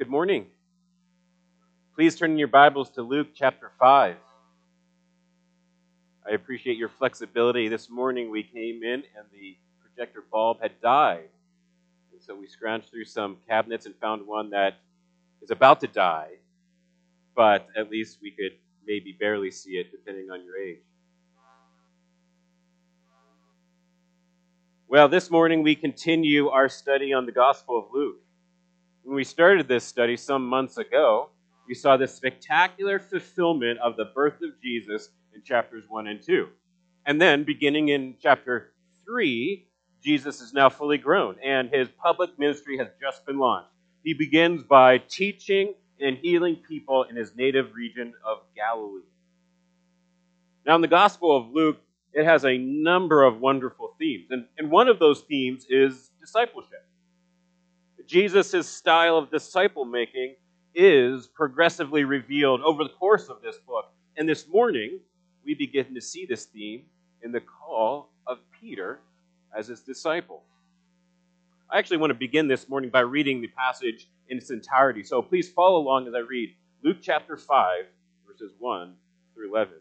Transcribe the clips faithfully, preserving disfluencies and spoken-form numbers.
Good morning. Please turn in your Bibles to Luke chapter five. I appreciate your flexibility. This morning we came in and the projector bulb had died. And so we scrounged through some cabinets and found one that is about to die, but at least we could maybe barely see it depending on your age. Well, this morning we continue our study on the Gospel of Luke. When we started this study some months ago, we saw the spectacular fulfillment of the birth of Jesus in chapters one and two. And then, beginning in chapter three, Jesus is now fully grown, and his public ministry has just been launched. He begins by teaching and healing people in his native region of Galilee. Now, in the Gospel of Luke, it has a number of wonderful themes, and, and one of those themes is discipleship. Jesus' style of disciple-making is progressively revealed over the course of this book. And this morning, we begin to see this theme in the call of Peter as his disciple. I actually want to begin this morning by reading the passage in its entirety. So please follow along as I read Luke chapter five, verses one through eleven.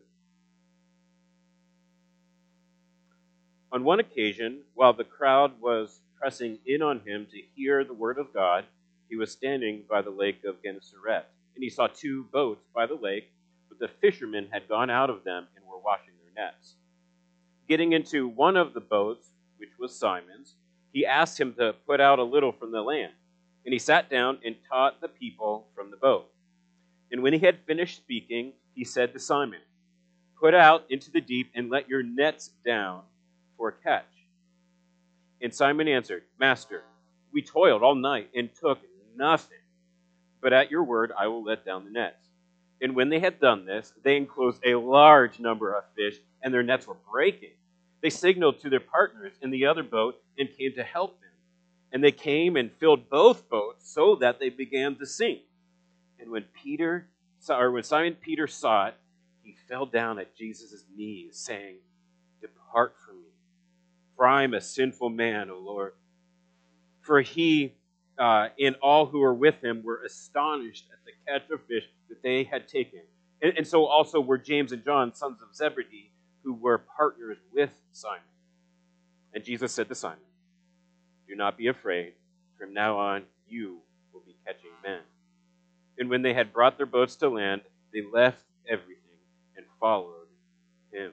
On one occasion, while the crowd was pressing in on him to hear the word of God, he was standing by the lake of Gennesaret. And he saw two boats by the lake, but the fishermen had gone out of them and were washing their nets. Getting into one of the boats, which was Simon's, he asked him to put out a little from the land. And he sat down and taught the people from the boat. And when he had finished speaking, he said to Simon, "Put out into the deep and let your nets down for a catch." And Simon answered, "Master, we toiled all night and took nothing, but at your word I will let down the nets." And when they had done this, they enclosed a large number of fish, and their nets were breaking. They signaled to their partners in the other boat and came to help them. And they came and filled both boats so that they began to sink. And when Peter, or when Simon Peter saw it, he fell down at Jesus' knees, saying, "Depart from me, for I am a sinful man, O Lord." For he uh, and all who were with him were astonished at the catch of fish that they had taken. And, and so also were James and John, sons of Zebedee, who were partners with Simon. And Jesus said to Simon, "Do not be afraid. From now on you will be catching men." And when they had brought their boats to land, they left everything and followed him.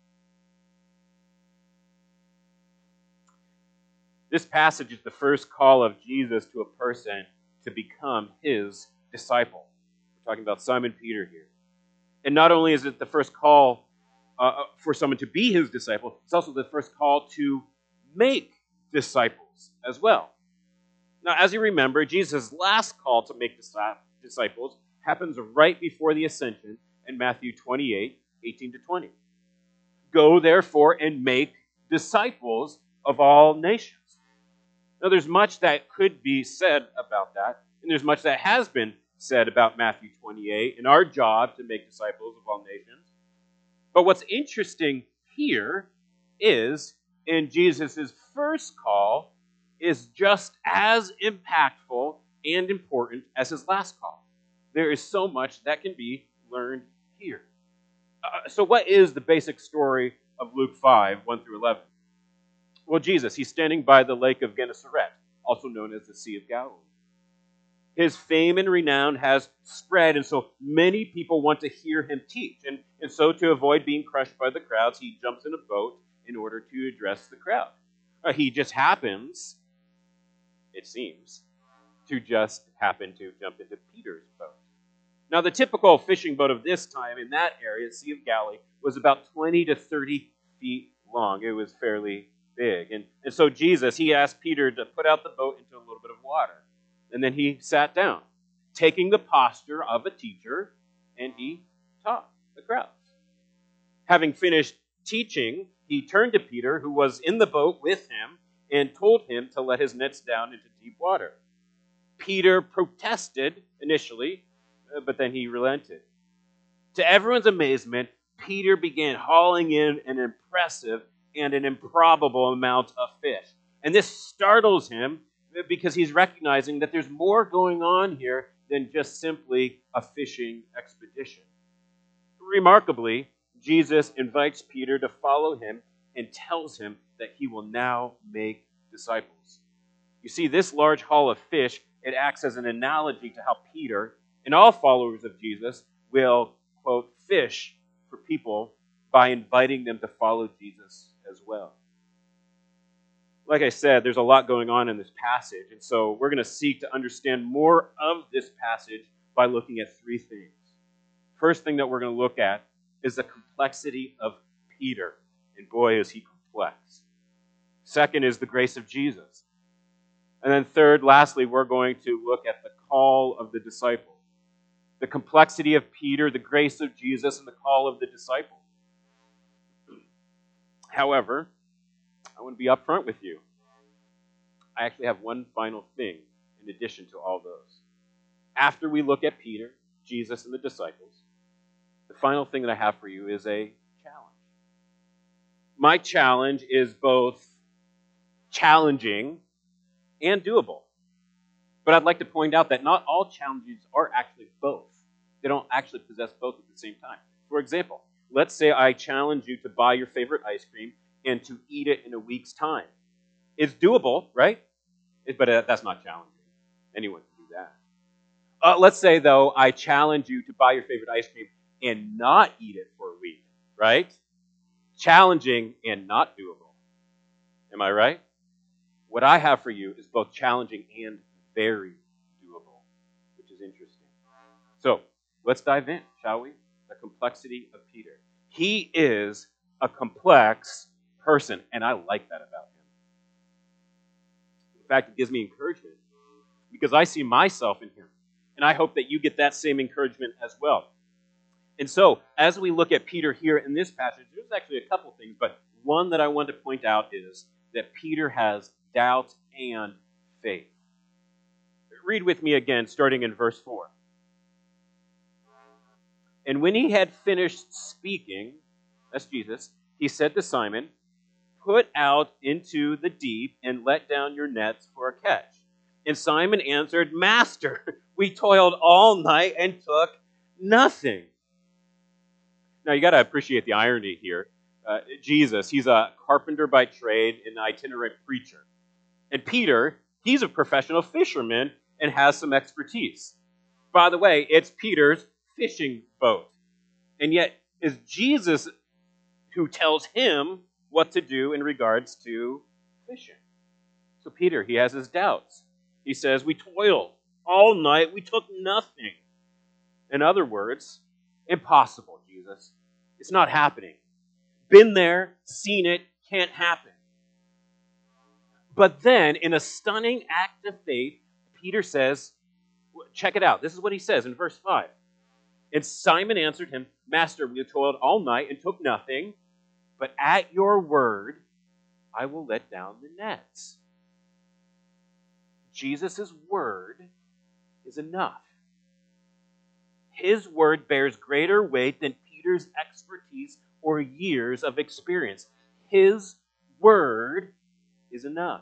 This passage is the first call of Jesus to a person to become his disciple. We're talking about Simon Peter here. And not only is it the first call uh, for someone to be his disciple, it's also the first call to make disciples as well. Now, as you remember, Jesus' last call to make disciples happens right before the ascension in Matthew twenty-eight, eighteen to twenty. "Go, therefore, and make disciples of all nations." Now, there's much that could be said about that, and there's much that has been said about Matthew twenty-eight and our job to make disciples of all nations. But what's interesting here is, in Jesus' first call, is just as impactful and important as his last call. There is so much that can be learned here. Uh, so what is the basic story of Luke five, one through eleven? Well, Jesus, he's standing by the lake of Gennesaret, also known as the Sea of Galilee. His fame and renown has spread, and so many people want to hear him teach. And, and so to avoid being crushed by the crowds, he jumps in a boat in order to address the crowd. Uh, he just happens, it seems, to just happen to jump into Peter's boat. Now, the typical fishing boat of this time in that area, the Sea of Galilee, was about twenty to thirty feet long. It was fairly big. And, and so Jesus, he asked Peter to put out the boat into a little bit of water. And then he sat down, taking the posture of a teacher, and he taught the crowds. Having finished teaching, he turned to Peter, who was in the boat with him, and told him to let his nets down into deep water. Peter protested initially, but then he relented. To everyone's amazement, Peter began hauling in an impressive and an improbable amount of fish. And this startles him because he's recognizing that there's more going on here than just simply a fishing expedition. Remarkably, Jesus invites Peter to follow him and tells him that he will now make disciples. You see, this large haul of fish, it acts as an analogy to how Peter and all followers of Jesus will, quote, fish for people by inviting them to follow Jesus as well. Like I said, there's a lot going on in this passage, and so we're going to seek to understand more of this passage by looking at three things. First thing that we're going to look at is the complexity of Peter, and boy, is he complex. Second is the grace of Jesus. And then third, lastly, we're going to look at the call of the disciple. The complexity of Peter, the grace of Jesus, and the call of the disciple. However, I want to be upfront with you. I actually have one final thing in addition to all those. After we look at Peter, Jesus, and the disciples, the final thing that I have for you is a challenge. My challenge is both challenging and doable. But I'd like to point out that not all challenges are actually both. They don't actually possess both at the same time. For example, let's say I challenge you to buy your favorite ice cream and to eat it in a week's time. It's doable, right? It, but uh, that's not challenging. Anyone can do that. Uh, let's say, though, I challenge you to buy your favorite ice cream and not eat it for a week, right? Challenging and not doable. Am I right? What I have for you is both challenging and very doable, which is interesting. So, let's dive in, shall we? The complexity of Peter. He is a complex person, and I like that about him. In fact, it gives me encouragement because I see myself in him, and I hope that you get that same encouragement as well. And so, as we look at Peter here in this passage, there's actually a couple things, but one that I want to point out is that Peter has doubt and faith. Read with me again, starting in verse four. And when he had finished speaking, that's Jesus, he said to Simon, "Put out into the deep and let down your nets for a catch." And Simon answered, "Master, we toiled all night and took nothing." Now, you got to appreciate the irony here. Uh, Jesus, he's a carpenter by trade and an itinerant preacher. And Peter, he's a professional fisherman and has some expertise. By the way, it's Peter's fishing boat. And yet, it's Jesus who tells him what to do in regards to fishing. So Peter, he has his doubts. He says, "We toiled all night, we took nothing." In other words, impossible, Jesus. It's not happening. Been there, seen it, can't happen. But then, in a stunning act of faith, Peter says, check it out. This is what he says in verse five. And Simon answered him, "Master, we have toiled all night and took nothing, but at your word, I will let down the nets." Jesus' word is enough. His word bears greater weight than Peter's expertise or years of experience. His word is enough.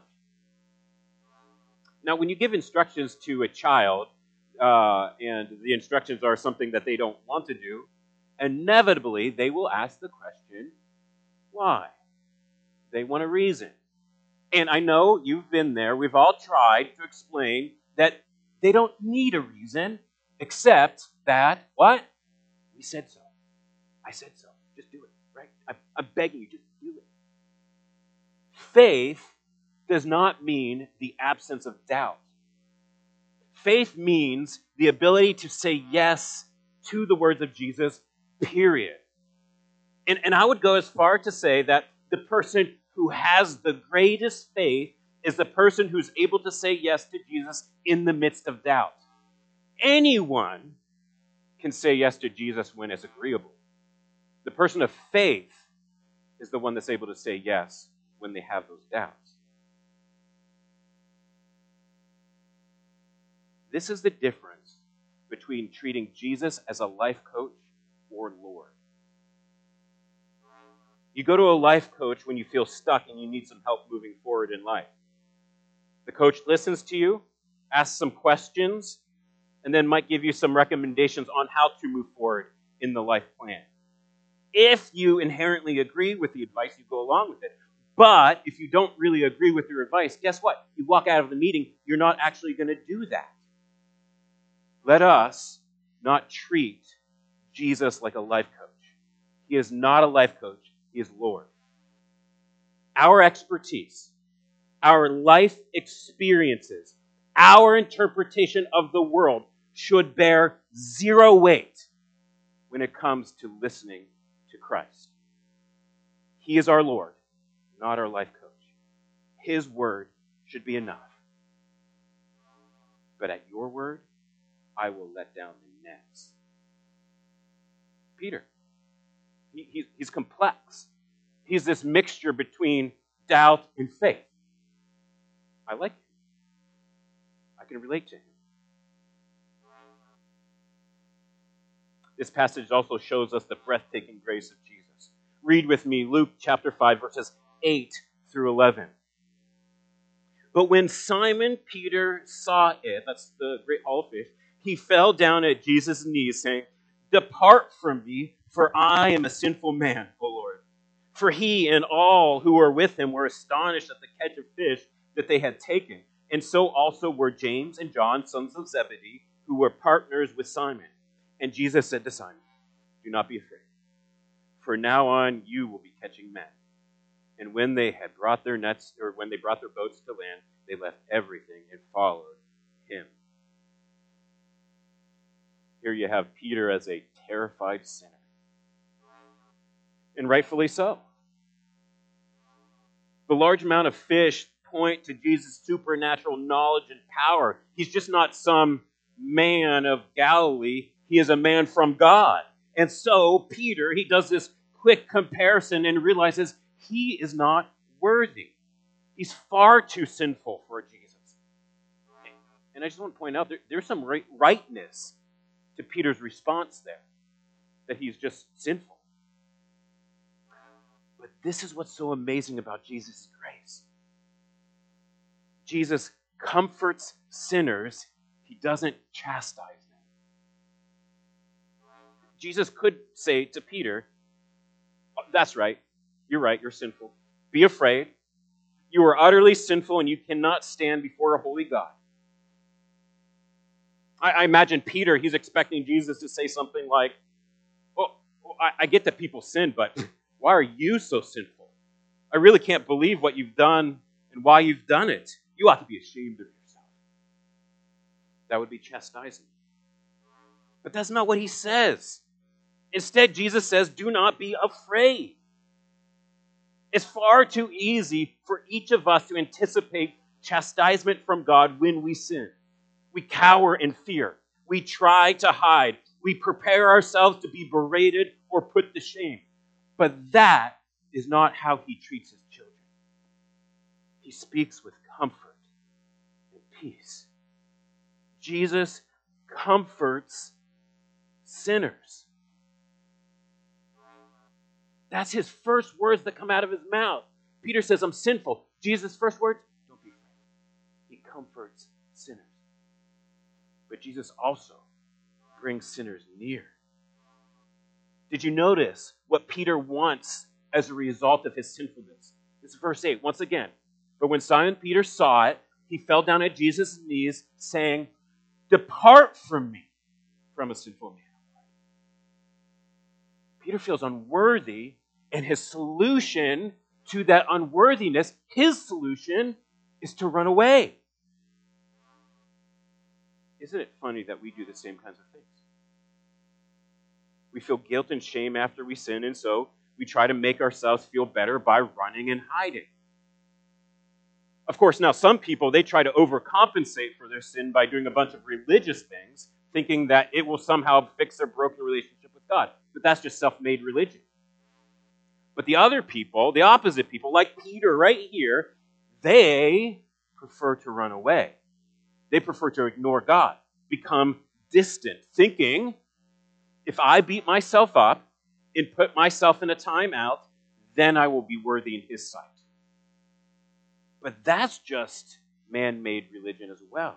Now, when you give instructions to a child, uh, and the instructions are something that they don't want to do, inevitably they will ask the question, why? They want a reason. And I know you've been there. We've all tried to explain that they don't need a reason, except that, what? We said so. I said so. Just do it, right? I, I'm begging you, just do it. Faith does not mean the absence of doubt. Faith means the ability to say yes to the words of Jesus, period. And, and I would go as far to say that the person who has the greatest faith is the person who's able to say yes to Jesus in the midst of doubt. Anyone can say yes to Jesus when it's agreeable. The person of faith is the one that's able to say yes when they have those doubts. This is the difference between treating Jesus as a life coach or Lord. You go to a life coach when you feel stuck and you need some help moving forward in life. The coach listens to you, asks some questions, and then might give you some recommendations on how to move forward in the life plan. If you inherently agree with the advice, you go along with it. But if you don't really agree with their advice, guess what? You walk out of the meeting, you're not actually going to do that. Let us not treat Jesus like a life coach. He is not a life coach. He is Lord. Our expertise, our life experiences, our interpretation of the world should bear zero weight when it comes to listening to Christ. He is our Lord, not our life coach. His word should be enough. But at your word, I will let down the nets. Peter, he, he, he's complex. He's this mixture between doubt and faith. I like him. I can relate to him. This passage also shows us the breathtaking grace of Jesus. Read with me Luke chapter five, verses eight through eleven. But when Simon Peter saw it, that's the great haul of fish, he fell down at Jesus' knees, saying, "Depart from me, for I am a sinful man, O Lord." For he and all who were with him were astonished at the catch of fish that they had taken. And so also were James and John, sons of Zebedee, who were partners with Simon. And Jesus said to Simon, "Do not be afraid, for now on you will be catching men." And when they had brought their nets, or when they brought their boats to land, they left everything and followed him. Here you have Peter as a terrified sinner. And rightfully so. The large amount of fish point to Jesus' supernatural knowledge and power. He's just not some man of Galilee. He is a man from God. And so Peter, he does this quick comparison and realizes he is not worthy. He's far too sinful for Jesus. And I just want to point out, there, there's some right, rightness to Peter's response there, that he's just sinful. But this is what's so amazing about Jesus' grace. Jesus comforts sinners. He doesn't chastise them. Jesus could say to Peter, "Oh, that's right. You're right. You're sinful. Be afraid. You are utterly sinful and you cannot stand before a holy God." I, I imagine Peter, he's expecting Jesus to say something like, "Well, I, I get that people sin, but why are you so sinful? I really can't believe what you've done and why you've done it. You ought to be ashamed of yourself." That would be chastising. But that's not what he says. Instead, Jesus says, "Do not be afraid." It's far too easy for each of us to anticipate chastisement from God when we sin. We cower in fear. We try to hide. We prepare ourselves to be berated or put to shame. But that is not how he treats his children. He speaks with comfort and peace. Jesus comforts sinners. That's his first words that come out of his mouth. Peter says, "I'm sinful." Jesus' first words, "Don't be afraid." He comforts sinners. But Jesus also brings sinners near. Did you notice what Peter wants as a result of his sinfulness? This is verse eight. Once again, "But when Simon Peter saw it, he fell down at Jesus' knees, saying, 'Depart from me, from a sinful man.'" Peter feels unworthy, and his solution to that unworthiness, his solution, is to run away. Isn't it funny that we do the same kinds of things? We feel guilt and shame after we sin, and so we try to make ourselves feel better by running and hiding. Of course, now some people, they try to overcompensate for their sin by doing a bunch of religious things, thinking that it will somehow fix their broken relationship with God. But that's just self-made religion. But the other people, the opposite people, like Peter right here, they prefer to run away. They prefer to ignore God, become distant, thinking, if I beat myself up and put myself in a timeout, then I will be worthy in his sight. But that's just man-made religion as well.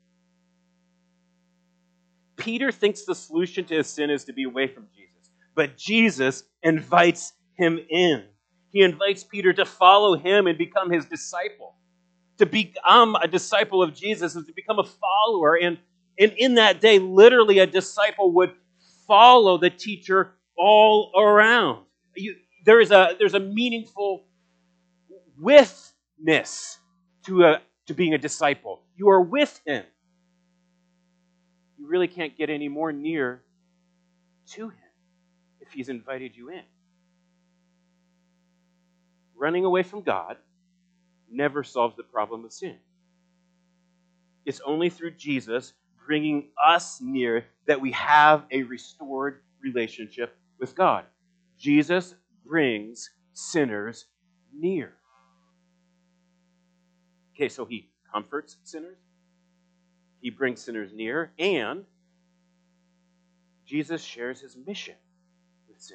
Peter thinks the solution to his sin is to be away from Jesus, but Jesus invites him in. He invites Peter to follow him and become his disciple. To become a disciple of Jesus is to become a follower. And, and in that day, literally a disciple would follow the teacher all around. You, there is a, there's a meaningful withness to, a, to being a disciple. You are with him. You really can't get any more near to him if he's invited you in. Running away from God never solves the problem of sin. It's only through Jesus bringing us near that we have a restored relationship with God. Jesus brings sinners near. Okay, so he comforts sinners. He brings sinners near, and Jesus shares his mission with sinners.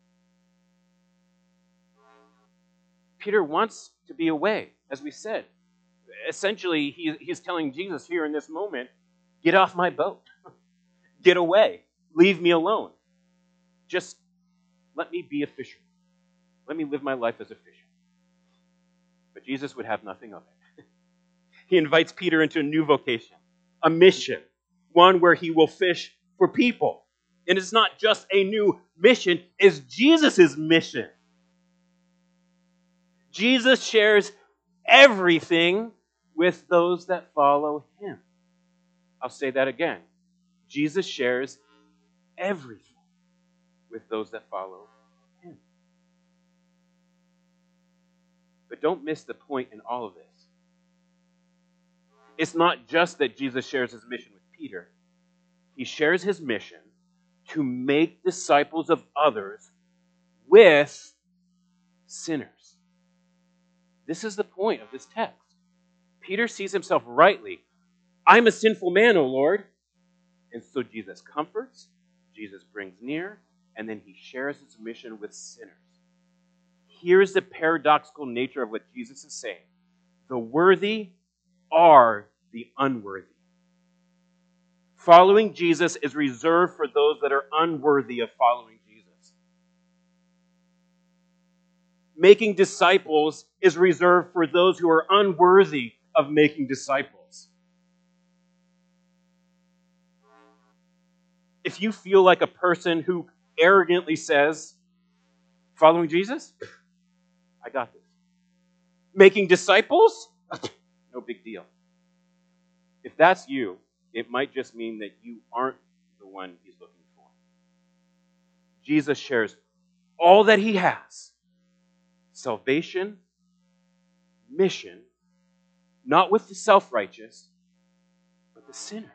Peter wants to be away, as we said. Essentially, he, he's telling Jesus here in this moment, get off my boat. Get away. Leave me alone. Just let me be a fisherman. Let me live my life as a fisherman. But Jesus would have nothing of it. He invites Peter into a new vocation, a mission, one where he will fish for people. And it's not just a new mission, it's Jesus' mission. Jesus shares everything with those that follow him. I'll say that again. Jesus shares everything with those that follow him. But don't miss the point in all of this. It's not just that Jesus shares his mission with Peter. He shares his mission to make disciples of others with sinners. This is the point of this text. Peter sees himself rightly. I'm a sinful man, O Lord. And so Jesus comforts, Jesus brings near, and then he shares his mission with sinners. Here's the paradoxical nature of what Jesus is saying. The worthy are the unworthy. Following Jesus is reserved for those that are unworthy of following Jesus. Making disciples is reserved for those who are unworthy of making disciples. If you feel like a person who arrogantly says, following Jesus, I got this. Making disciples, no big deal. If that's you, it might just mean that you aren't the one he's looking for. Jesus shares all that he has. Salvation, mission, not with the self-righteous, but the sinner.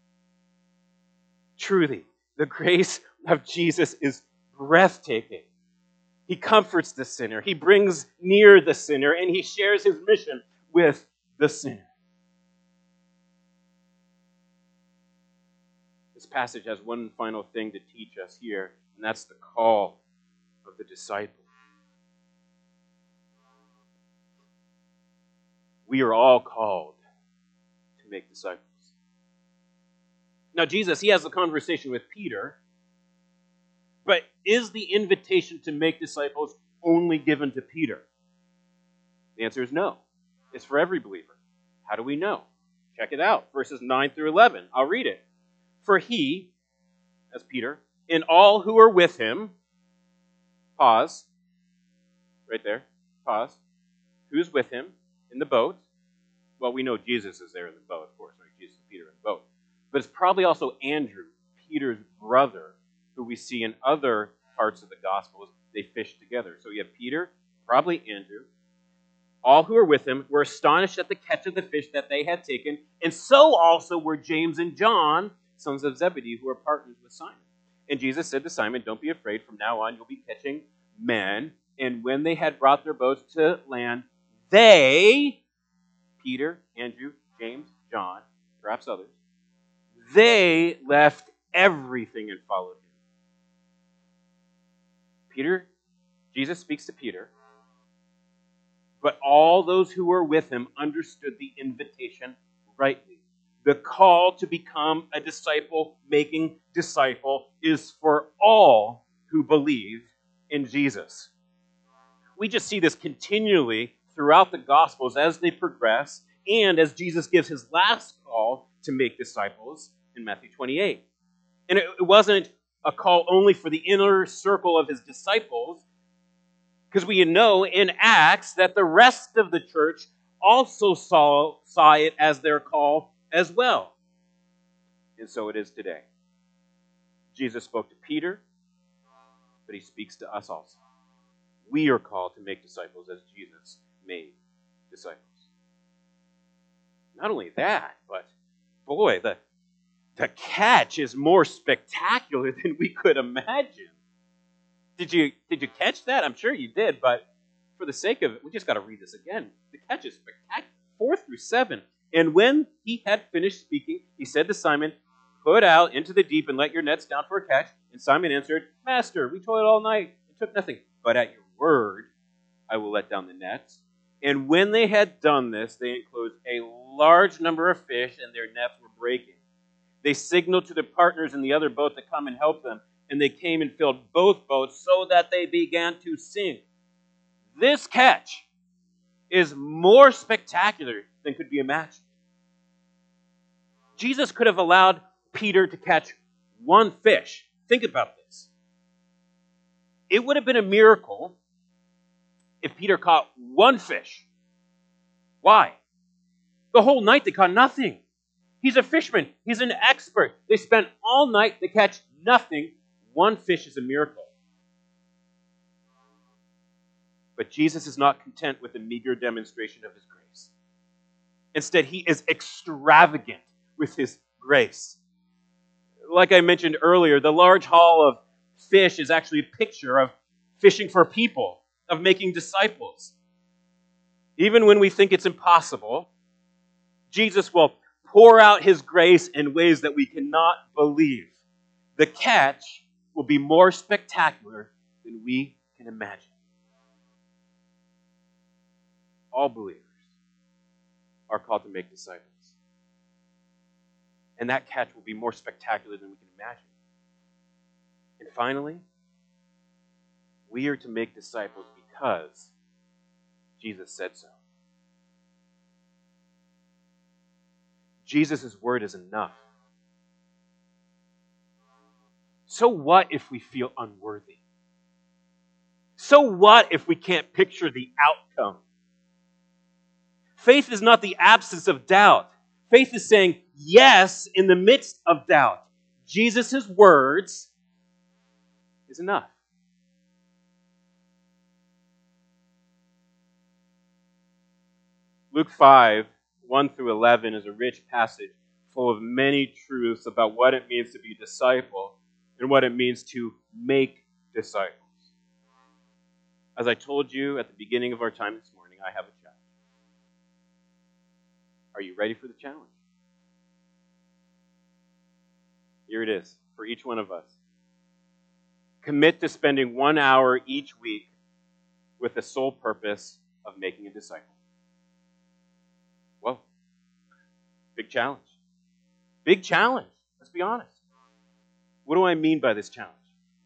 Truly, the grace of Jesus is breathtaking. He comforts the sinner, he brings near the sinner, and he shares his mission with the sinner. This passage has one final thing to teach us here, and that's the call of the disciple. We are all called to make disciples. Now, Jesus, he has a conversation with Peter, but is the invitation to make disciples only given to Peter? The answer is no. It's for every believer. How do we know? Check it out. Verses nine through eleven. I'll read it. For he, as Peter, and all who are with him, pause, right there, pause, who's with him in the boat? Well, we know Jesus is there in the boat, of course, right? Jesus and Peter in the boat. But it's probably also Andrew, Peter's brother, who we see in other parts of the Gospels. They fished together. So you have Peter, probably Andrew. All who were with him were astonished at the catch of the fish that they had taken, and so also were James and John, sons of Zebedee, who were partners with Simon. And Jesus said to Simon, don't be afraid. From now on, you'll be catching men. And when they had brought their boats to land, they, Peter, Andrew, James, John, perhaps others, they left everything and followed him. Peter, Jesus speaks to Peter. But all those who were with him understood the invitation rightly. The call to become a disciple-making disciple is for all who believe in Jesus. We just see this continually throughout the Gospels as they progress, and as Jesus gives his last call to make disciples in Matthew twenty-eight. And it wasn't a call only for the inner circle of his disciples, because we know in Acts that the rest of the church also saw, saw it as their call as well. And so it is today. Jesus spoke to Peter, but he speaks to us also. We are called to make disciples as Jesus made disciples. Not only that, but boy, the, the catch is more spectacular than we could imagine. Did you, did you catch that? I'm sure you did, but for the sake of it, we just got to read this again. The catch is spectacular. Four through seven. And when he had finished speaking, he said to Simon, "Put out into the deep and let your nets down for a catch." And Simon answered, "Master, we toiled all night and took nothing. But at your word, I will let down the nets." And when they had done this, they enclosed a large number of fish, and their nets were breaking. They signaled to their partners in the other boat to come and help them. And they came and filled both boats so that they began to sink. This catch is more spectacular than could be imagined. Jesus could have allowed Peter to catch one fish. Think about this. It would have been a miracle if Peter caught one fish. Why? The whole night they caught nothing. He's a fisherman. He's an expert. They spent all night to catch nothing. One fish is a miracle. But Jesus is not content with a meager demonstration of his grace. Instead, he is extravagant with his grace. Like I mentioned earlier, the large haul of fish is actually a picture of fishing for people, of making disciples. Even when we think it's impossible, Jesus will pour out his grace in ways that we cannot believe. The catch will be more spectacular than we can imagine. All believers are called to make disciples. And that catch will be more spectacular than we can imagine. And finally, we are to make disciples because Jesus said so. Jesus' word is enough. So what if we feel unworthy? So what if we can't picture the outcome? Faith is not the absence of doubt. Faith is saying yes in the midst of doubt. Jesus' words is enough. Luke five, one through eleven is a rich passage full of many truths about what it means to be a disciple and what it means to make disciples. As I told you at the beginning of our time this morning, I have a challenge. Are you ready for the challenge? Here it is for each one of us. Commit to spending one hour each week with the sole purpose of making a disciple. Whoa. Big challenge. Big challenge. Let's be honest. What do I mean by this challenge?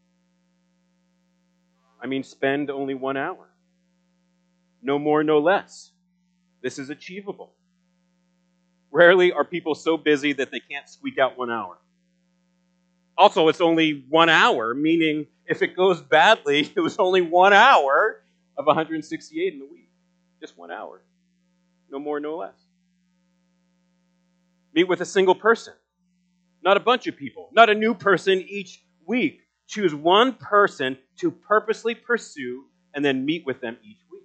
I mean spend only one hour. No more, no less. This is achievable. Rarely are people so busy that they can't squeak out one hour. Also, it's only one hour, meaning if it goes badly, it was only one hour of one hundred sixty-eight in the week. Just one hour. No more, no less. Meet with a single person. Not a bunch of people. Not a new person each week. Choose one person to purposely pursue and then meet with them each week.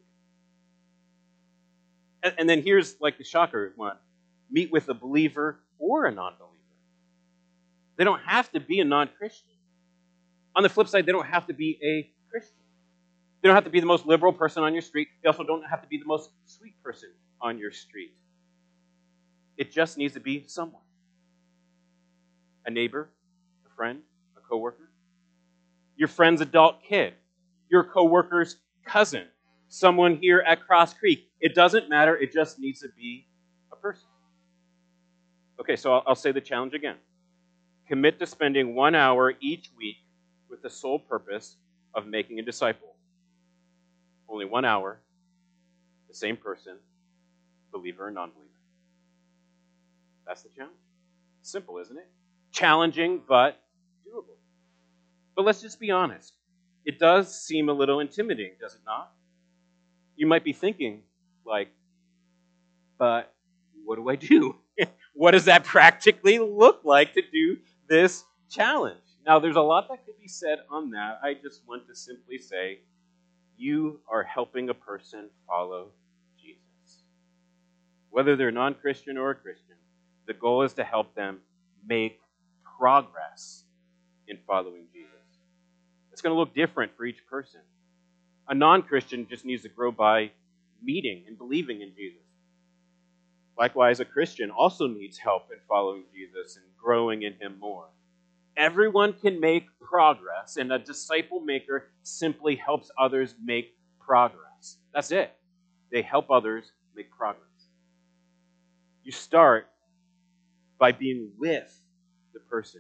And, and then here's like the shocker one. Meet with a believer or a non-believer. They don't have to be a non-Christian. On the flip side, they don't have to be a Christian. They don't have to be the most liberal person on your street. They also don't have to be the most sweet person on your street. It just needs to be someone. A neighbor, a friend, a coworker. Your friend's adult kid. Your coworker's cousin. someone here at Cross Creek. It doesn't matter. It just needs to be a person. Okay, so I'll, I'll say the challenge again. Commit to spending one hour each week with the sole purpose of making a disciple. Only one hour, the same person, believer or non-believer. That's the challenge. Simple, isn't it? Challenging, but doable. But let's just be honest. It does seem a little intimidating, does it not? You might be thinking, like, but what do I do? What does that practically look like to do this challenge? Now, there's a lot that could be said on that. I just want to simply say, you are helping a person follow Jesus. Whether they're non-Christian or a Christian, the goal is to help them make progress in following Jesus. It's going to look different for each person. A non-Christian just needs to grow by meeting and believing in Jesus. Likewise, a Christian also needs help in following Jesus and growing in him more. Everyone can make progress, and a disciple maker simply helps others make progress. That's it. They help others make progress. You start by being with the person.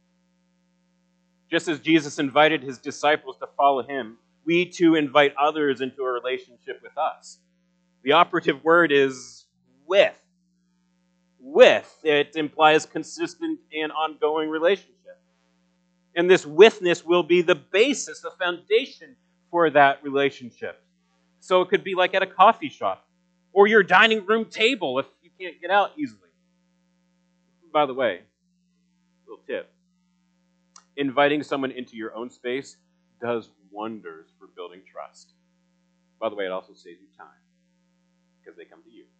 Just as Jesus invited his disciples to follow him, we too invite others into a relationship with us. The operative word is with. With. It implies consistent and ongoing relationship. And this withness will be the basis, the foundation for that relationship. So it could be like at a coffee shop or your dining room table if you can't get out easily. By the way, little tip. Inviting someone into your own space does wonders for building trust. By the way, it also saves you time because they come to you.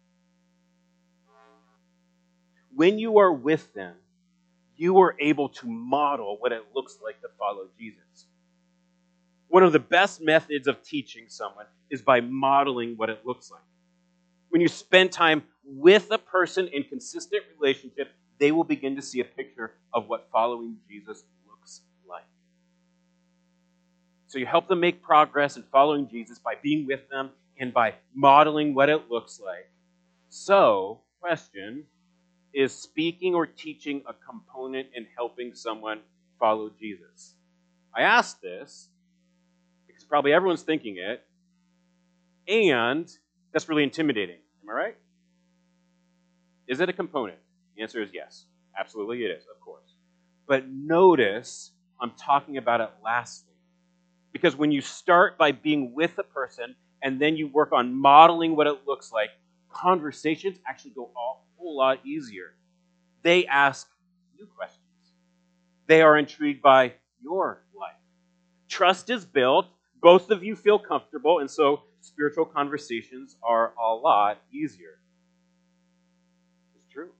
When you are with them, you are able to model what it looks like to follow Jesus. One of the best methods of teaching someone is by modeling what it looks like. When you spend time with a person in consistent relationship, they will begin to see a picture of what following Jesus looks like. So you help them make progress in following Jesus by being with them and by modeling what it looks like. So, question, is speaking or teaching a component in helping someone follow Jesus? I ask this because probably everyone's thinking it, and that's really intimidating. Am I right? Is it a component? The answer is yes. Absolutely it is, of course. But notice I'm talking about it lastly. Because when you start by being with a person and then you work on modeling what it looks like, conversations actually go a whole lot easier. They ask you questions. They are intrigued by your life. Trust is built. Both of you feel comfortable, and so spiritual conversations are a lot easier. It's true.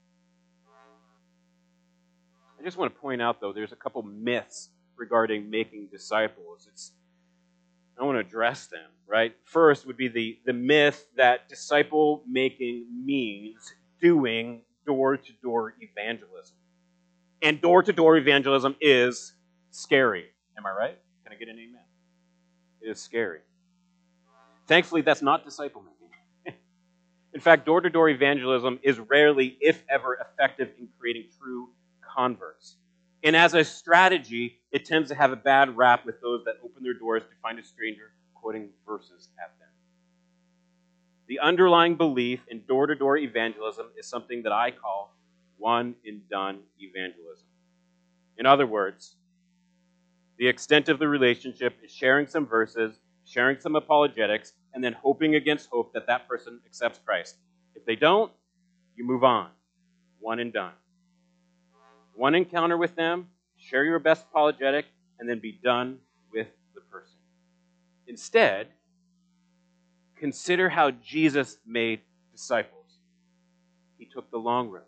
I just want to point out, though, there's a couple myths regarding making disciples. It's I want to address them, right? First would be the, the myth that disciple making means doing door-to-door evangelism. And door-to-door evangelism is scary. Am I right? Can I get an amen? It is scary. Thankfully, that's not disciple making. In fact, door-to-door evangelism is rarely, if ever, effective in creating true converts. And as a strategy, it tends to have a bad rap with those that open their doors to find a stranger quoting verses at them. The underlying belief in door-to-door evangelism is something that I call one-and-done evangelism. In other words, the extent of the relationship is sharing some verses, sharing some apologetics, and then hoping against hope that that person accepts Christ. If they don't, you move on. One and done. One encounter with them, share your best apologetic, and then be done with the person. Instead, consider how Jesus made disciples. He took the long road.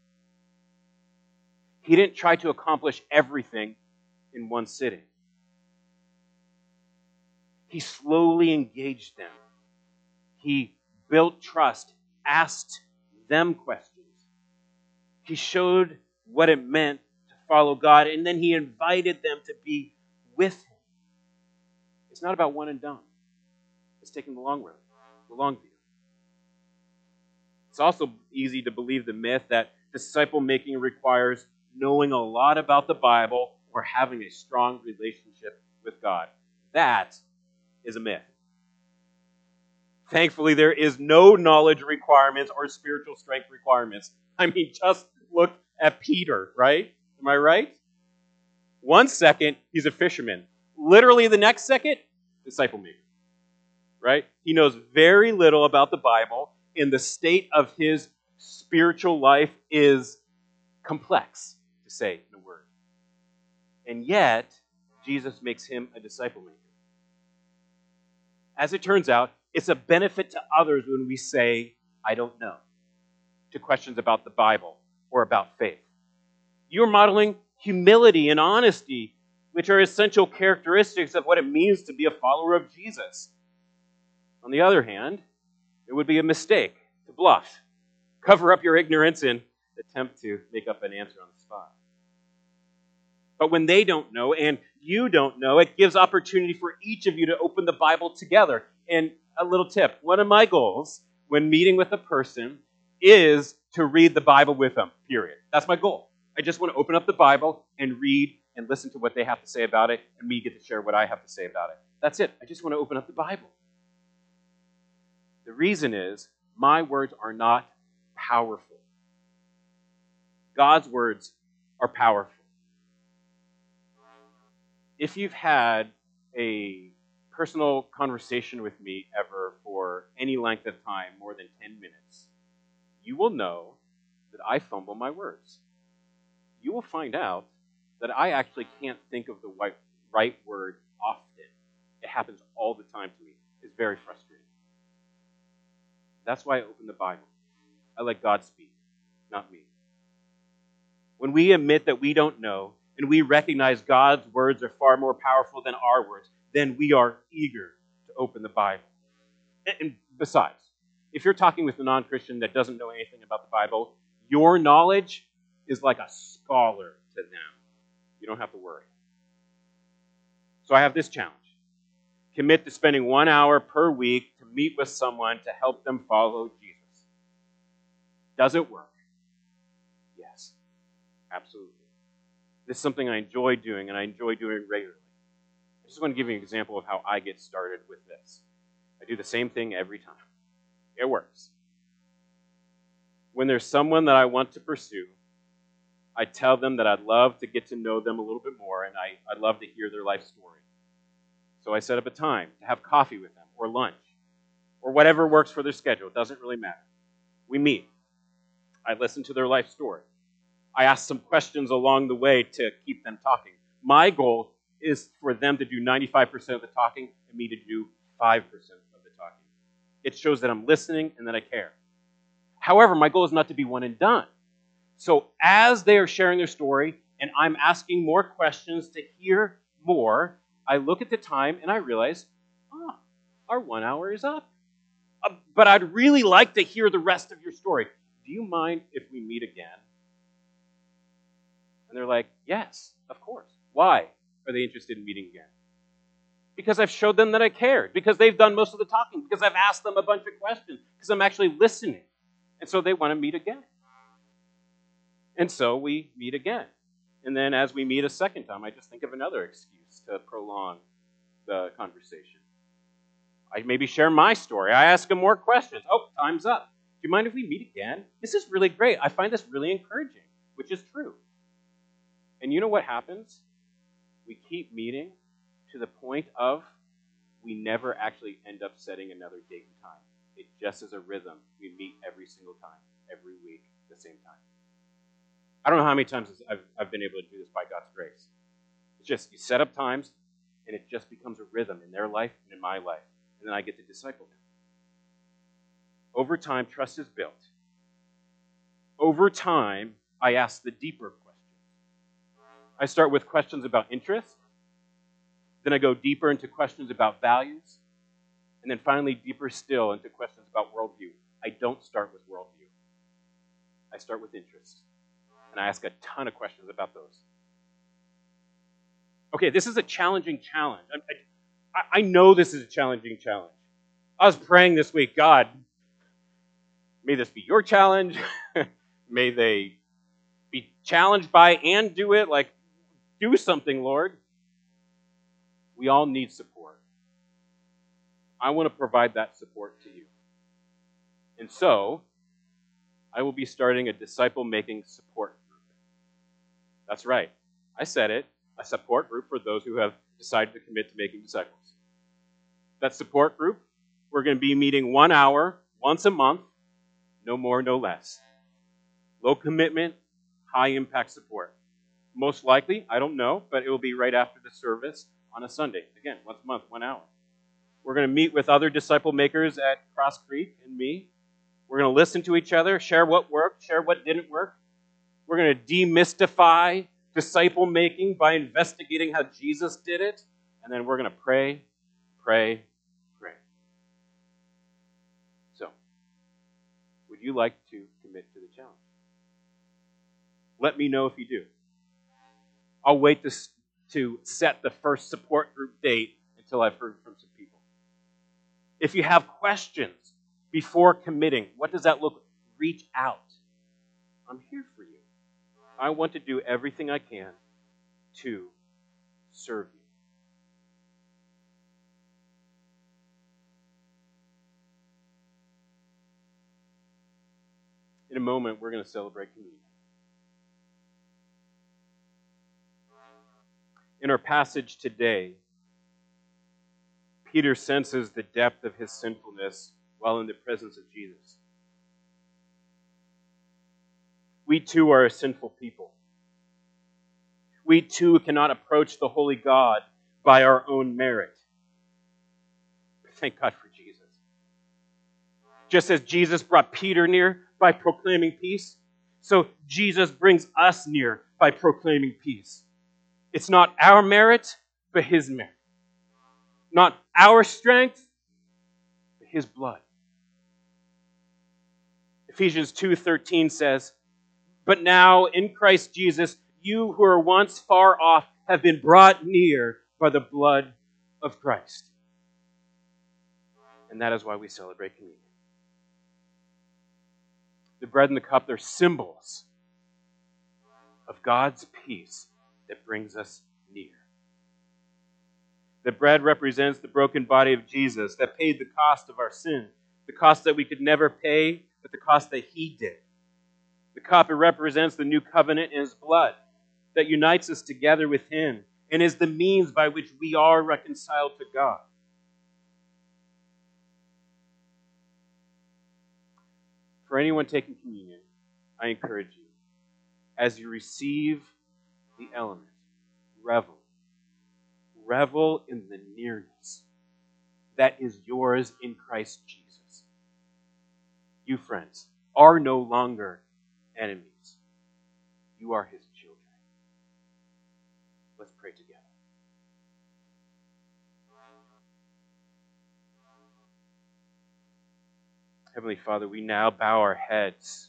He didn't try to accomplish everything in one sitting. He slowly engaged them. He built trust, asked them questions. He showed what it meant to follow God, and then he invited them to be with him. It's not about one and done. It's It's taking the long road, the long view. It's also easy to believe the myth that disciple-making requires knowing a lot about the Bible or having a strong relationship with God. That is a myth. Thankfully, there is no knowledge requirements or spiritual strength requirements. I mean, just look at Peter, right? Am I right? One second, he's a fisherman. Literally the next second, disciple maker. Right? He knows very little about the Bible, and the state of his spiritual life is complex, to say in a word. And yet, Jesus makes him a disciple maker. As it turns out, it's a benefit to others when we say, I don't know, to questions about the Bible or about faith. You're modeling humility and honesty, which are essential characteristics of what it means to be a follower of Jesus. On the other hand, it would be a mistake to bluff, cover up your ignorance, and attempt to make up an answer on the spot. But when they don't know and you don't know, it gives opportunity for each of you to open the Bible together. And a little tip, one of my goals when meeting with a person is to read the Bible with them, period. That's my goal. I just want to open up the Bible and read and listen to what they have to say about it, and me get to share what I have to say about it. That's it. I just want to open up the Bible. The reason is, my words are not powerful. God's words are powerful. If you've had a personal conversation with me ever for any length of time, more than ten minutes, you will know that I fumble my words. You will find out that I actually can't think of the right, right word often. It happens all the time to me. It's very frustrating. That's why I open the Bible. I let God speak, not me. When we admit that we don't know, and we recognize God's words are far more powerful than our words, then we are eager to open the Bible. And besides, if you're talking with a non-Christian that doesn't know anything about the Bible, your knowledge is like a scholar to them. You don't have to worry. So I have this challenge. Commit to spending one hour per week to meet with someone to help them follow Jesus. Does it work? Yes, absolutely. This is something I enjoy doing, and I enjoy doing regularly. I just want to give you an example of how I get started with this. I do the same thing every time. It works. When there's someone that I want to pursue, I tell them that I'd love to get to know them a little bit more, and I, I'd love to hear their life story. So I set up a time to have coffee with them, or lunch, or whatever works for their schedule. It doesn't really matter. We meet. I listen to their life story. I ask some questions along the way to keep them talking. My goal is for them to do ninety-five percent of the talking and me to do five percent of the talking. It shows that I'm listening and that I care. However, my goal is not to be one and done. So as they are sharing their story and I'm asking more questions to hear more, I look at the time and I realize, ah, our one hour is up. Uh, but I'd really like to hear the rest of your story. Do you mind if we meet again? And they're like, yes, of course. Why are they interested in meeting again? Because I've showed them that I cared. Because they've done most of the talking. Because I've asked them a bunch of questions. Because I'm actually listening. And so they want to meet again. And so we meet again. And then as we meet a second time, I just think of another excuse to prolong the conversation. I maybe share my story. I ask them more questions. Oh, time's up. Do you mind if we meet again? This is really great. I find this really encouraging, which is true. And you know what happens? We keep meeting to the point of we never actually end up setting another date and time. It just is a rhythm. We meet every single time, every week, at the same time. I don't know how many times I've, I've been able to do this by God's grace. It's just you set up times, and it just becomes a rhythm in their life and in my life. And then I get to disciple them. Over time, trust is built. Over time, I ask the deeper questions. I start with questions about interest. Then I go deeper into questions about values. And then finally, deeper still into questions about worldview. I don't start with worldview. I start with interest. And I ask a ton of questions about those. Okay, this is a challenging challenge. I, I, I know this is a challenging challenge. I was praying this week, God, may this be your challenge. May they be challenged by and do it. Like, do something, Lord. We all need support. I want to provide that support to you. And so, I will be starting a disciple-making support group. That's right. I said it. A support group for those who have decided to commit to making disciples. That support group, we're going to be meeting one hour, once a month, no more, no less. Low commitment, high impact support. Most likely, I don't know, but it will be right after the service on a Sunday. Again, once a month, one hour. We're going to meet with other disciple makers at Cross Creek and me. We're going to listen to each other, share what worked, share what didn't work. We're going to demystify disciple making by investigating how Jesus did it. And then we're going to pray, pray, pray. So, would you like to commit to the challenge? Let me know if you do. I'll wait to, to set the first support group date until I've heard from some people. If you have questions before committing, what does that look like? Reach out. I'm here for you. I want to do everything I can to serve you. In a moment, we're going to celebrate communion. In our passage today, Peter senses the depth of his sinfulness while in the presence of Jesus. We too are a sinful people. We too cannot approach the holy God by our own merit. But thank God for Jesus. Just as Jesus brought Peter near by proclaiming peace, so Jesus brings us near by proclaiming peace. It's not our merit, but his merit. Not our strength, but his blood. Ephesians two thirteen says, "But now in Christ Jesus, you who were once far off have been brought near by the blood of Christ." And that is why we celebrate communion. The bread and the cup, they're symbols of God's peace that brings us near. The bread represents the broken body of Jesus that paid the cost of our sin, the cost that we could never pay, but the cost that he did. The cup, it represents the new covenant in his blood that unites us together with him and is the means by which we are reconciled to God. For anyone taking communion, I encourage you, as you receive the element, revel. Revel in the nearness that is yours in Christ Jesus. You, friends, are no longer enemies. You are his children. Let's pray together. Heavenly Father, we now bow our heads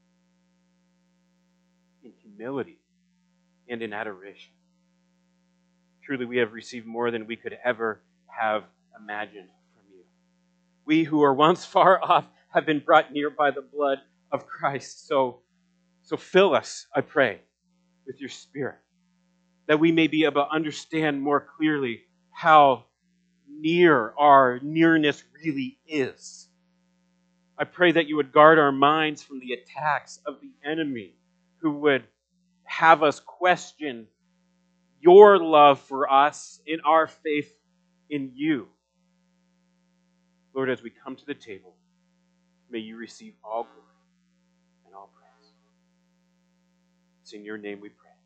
in humility and in adoration. Truly, we have received more than we could ever have imagined from you. We who were once far off have been brought near by the blood of Christ. So, so fill us, I pray, with your Spirit, that we may be able to understand more clearly how near our nearness really is. I pray that you would guard our minds from the attacks of the enemy who would have us question your love for us in our faith in you. Lord, as we come to the table, may you receive all glory and all praise. It's in your name we pray.